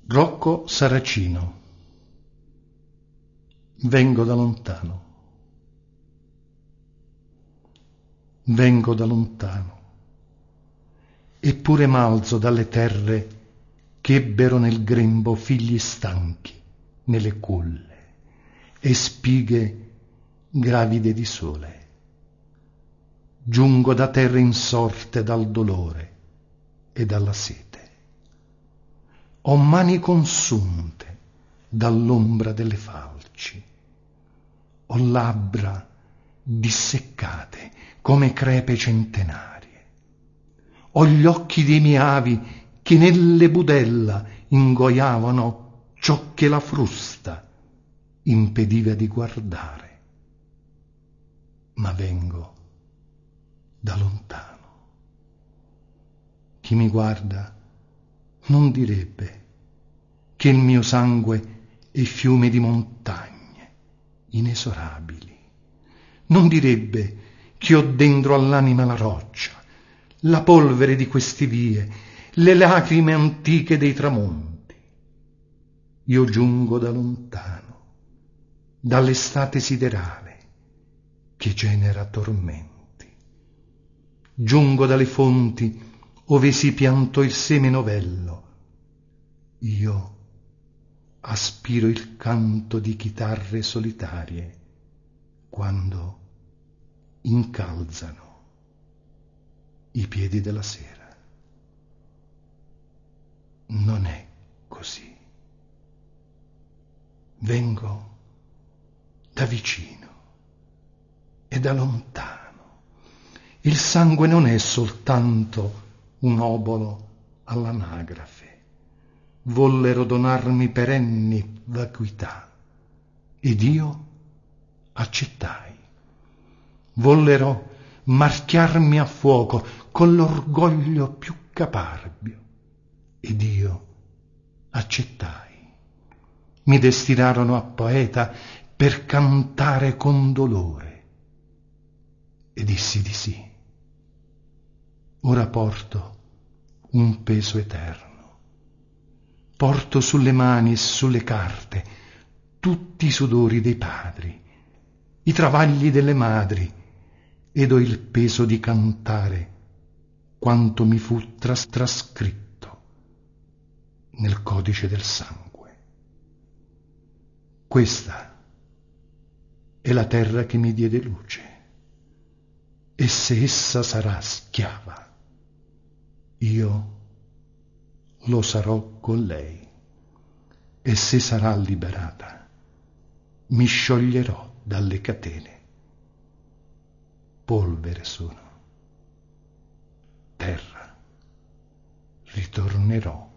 Rocco Saracino. Vengo da lontano. Vengo da lontano, eppure m'alzo dalle terre che ebbero nel grembo figli stanchi nelle culle e spighe gravide di sole. Giungo da terre insorte dal dolore e dalla sete. Ho mani consunte dall'ombra delle falci. Ho labbra disseccate come crepe centenarie. Ho gli occhi dei miei avi che nelle budella ingoiavano ciò che la frusta impediva di guardare. Ma vengo da lontano. Chi mi guarda non direbbe che il mio sangue è fiume di montagne inesorabili. Non direbbe che ho dentro all'anima la roccia, la polvere di queste vie, le lacrime antiche dei tramonti. Io giungo da lontano, dall'estate siderale che genera tormenti. Giungo dalle fonti ove si piantò il seme novello. Io aspiro il canto di chitarre solitarie quando incalzano i piedi della sera. Non è così. Vengo da vicino e da lontano. Il sangue non è soltanto un obolo all'anagrafe. Vollero donarmi perenni vacuità ed io accettai. Vollero marchiarmi a fuoco con l'orgoglio più caparbio ed io accettai. Mi destinarono a poeta per cantare con dolore e dissi di sì. Ora porto un peso eterno. Porto sulle mani e sulle carte tutti i sudori dei padri, i travagli delle madri, ed ho il peso di cantare quanto mi fu trascritto nel codice del sangue. Questa è la terra che mi diede luce, e se essa sarà schiava, io lo sarò con lei, e se sarà liberata, mi scioglierò dalle catene. Polvere sono, terra ritornerò.